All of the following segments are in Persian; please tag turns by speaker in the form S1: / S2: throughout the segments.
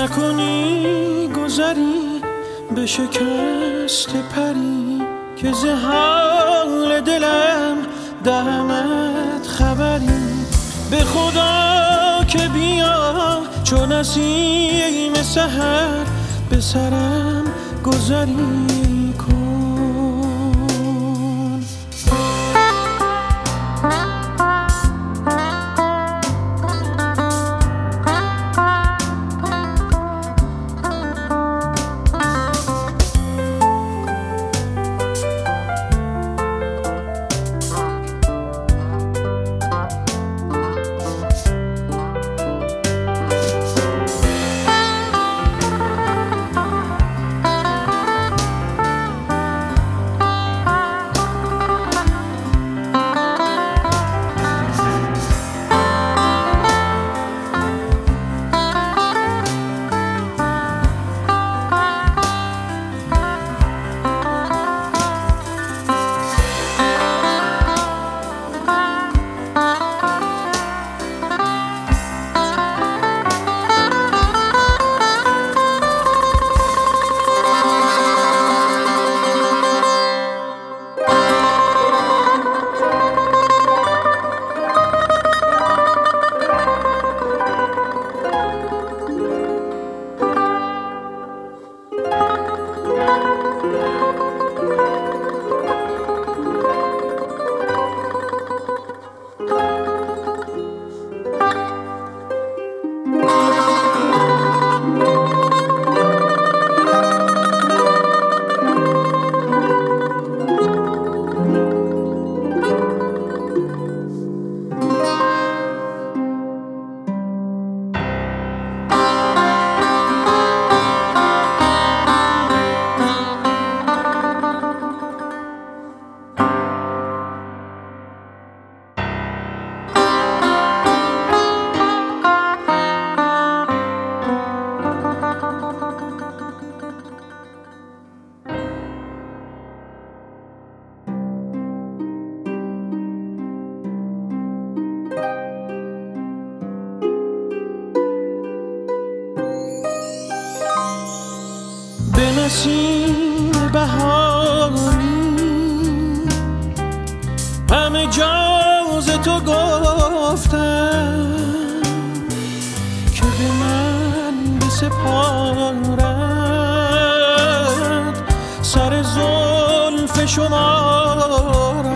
S1: نکنی گذری به شکست پری که ز حال دلم دهمت خبری. به خدا که بیا چون نسیم سحر به سرم گذری کن. نسیم بهاری همه جاز تو گفتم که به من بسپارد سر زلف شما را.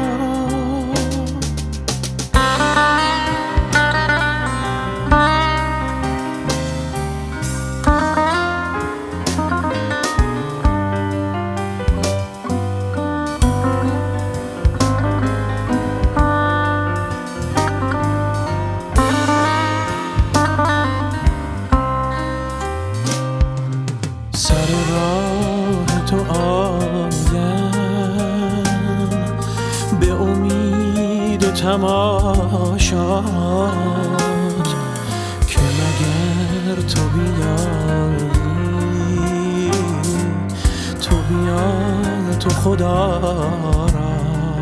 S1: سر راه تو آیم به امید تماشات که مگر تو بیایی تو بیا تو خدا را.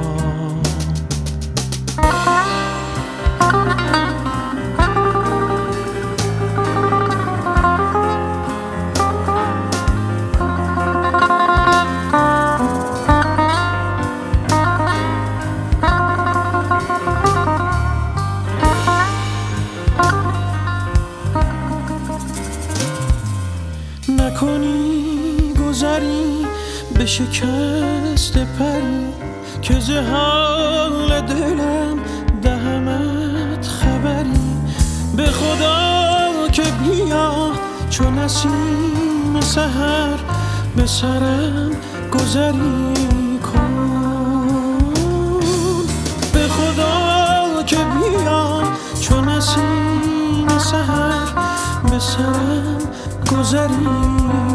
S1: نکنی گذری به شکست پری که ز حال دلم دهمت خبری. به خدا که بیا چون نسیم سحر به سرم گذری کن. به خدا که بیا چون نسیم سحر به سرم گذری